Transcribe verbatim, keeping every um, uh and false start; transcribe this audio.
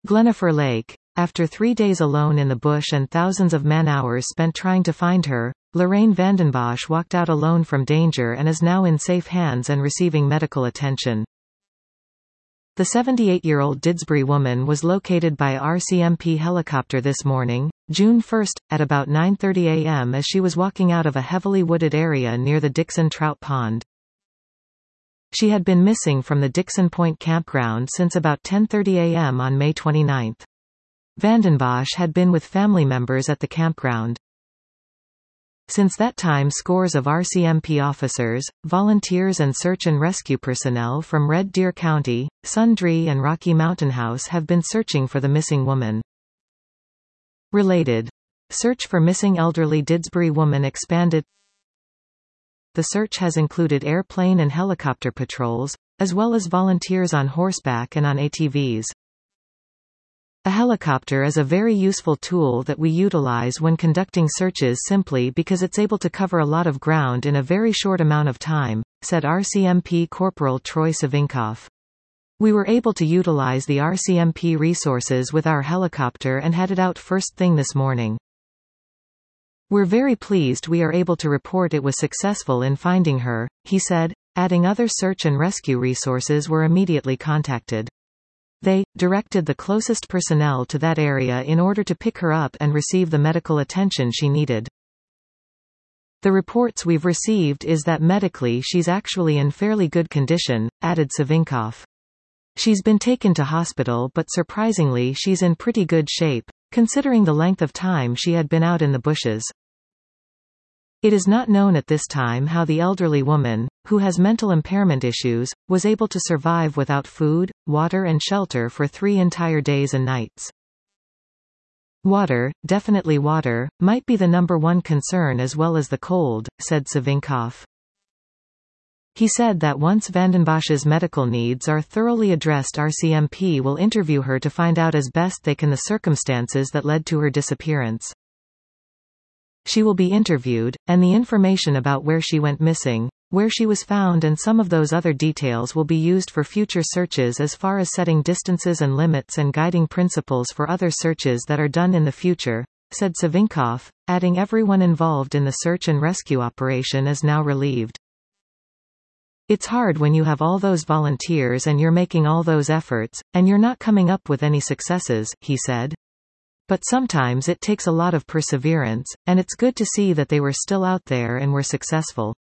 Glenafre Lake. After three days alone in the bush and thousands of man-hours spent trying to find her, Lorraine Vandenbosch walked out alone from danger and is now in safe hands and receiving medical attention. The seventy-eight-year-old Didsbury woman was located by R C M P helicopter this morning, June first, at about nine thirty a m as she was walking out of a heavily wooded area near the Dixon Trout Pond. She had been missing from the Dixon Point campground since about ten thirty a m on May twenty-ninth. Vandenbosch had been with family members at the campground. Since that time, scores of R C M P officers, volunteers and search and rescue personnel from Red Deer County, Sundre and Rocky Mountain House have been searching for the missing woman. Related. Search for missing elderly Didsbury woman expanded. The search has included airplane and helicopter patrols, as well as volunteers on horseback and on A T Vs. A helicopter is a very useful tool that we utilize when conducting searches simply because it's able to cover a lot of ground in a very short amount of time, said R C M P Corporal Troy Savinkoff. We were able to utilize the R C M P resources with our helicopter and headed out first thing this morning. We're very pleased we are able to report it was successful in finding her, he said, adding other search and rescue resources were immediately contacted. They directed the closest personnel to that area in order to pick her up and receive the medical attention she needed. The reports we've received is that medically she's actually in fairly good condition, added Savinkoff. She's been taken to hospital, but surprisingly she's in pretty good shape, considering the length of time she had been out in the bushes. It is not known at this time how the elderly woman, who has mental impairment issues, was able to survive without food, water and shelter for three entire days and nights. Water, definitely water, might be the number one concern as well as the cold, said Savinkoff. He said that once Vandenbosch's medical needs are thoroughly addressed, R C M P will interview her to find out as best they can the circumstances that led to her disappearance. She will be interviewed, and the information about where she went missing, where she was found and some of those other details will be used for future searches as far as setting distances and limits and guiding principles for other searches that are done in the future, said Savinkoff, adding everyone involved in the search and rescue operation is now relieved. It's hard when you have all those volunteers and you're making all those efforts, and you're not coming up with any successes, he said. But sometimes it takes a lot of perseverance, and it's good to see that they were still out there and were successful.